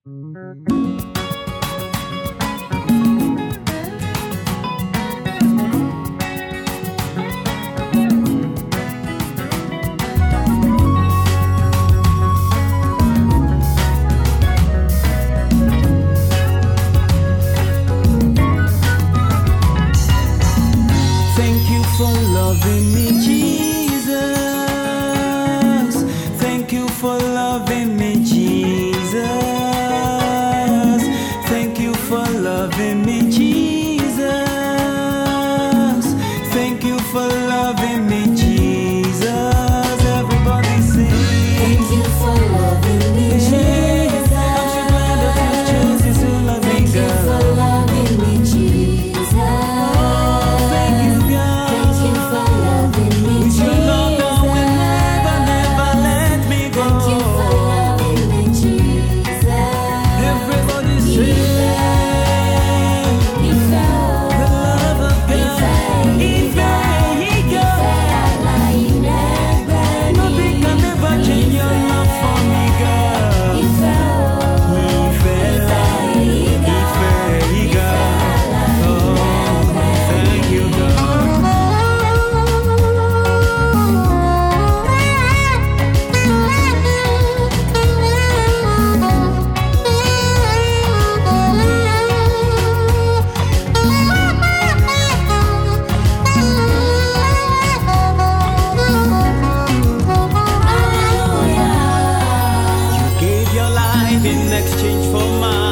Thank you for loving me, Jesus. Thank you for loving me, Jesus. Thank you for loving me, Jesus. Thank you for loving me, Jesus. Everybody sing. Thank you for loving me, Jesus. I'm so glad that you chose to love me, Thank you girl. for loving me, Jesus. Thank you, God. Thank you for loving me, With your Jesus. love, God will never, never let me go. Thank you for loving me, Jesus. Everybody sing. Ìfẹ́, The love of God. ìfẹ́, ìfẹ́ aláìlẹ́gbẹ́ ni. Nothing can ever change your love for me, girl. Ìfẹ́, Ìfẹ́, ìfẹ́, oh, thank you, God. hallelujah. You gave your life in exchange for mine.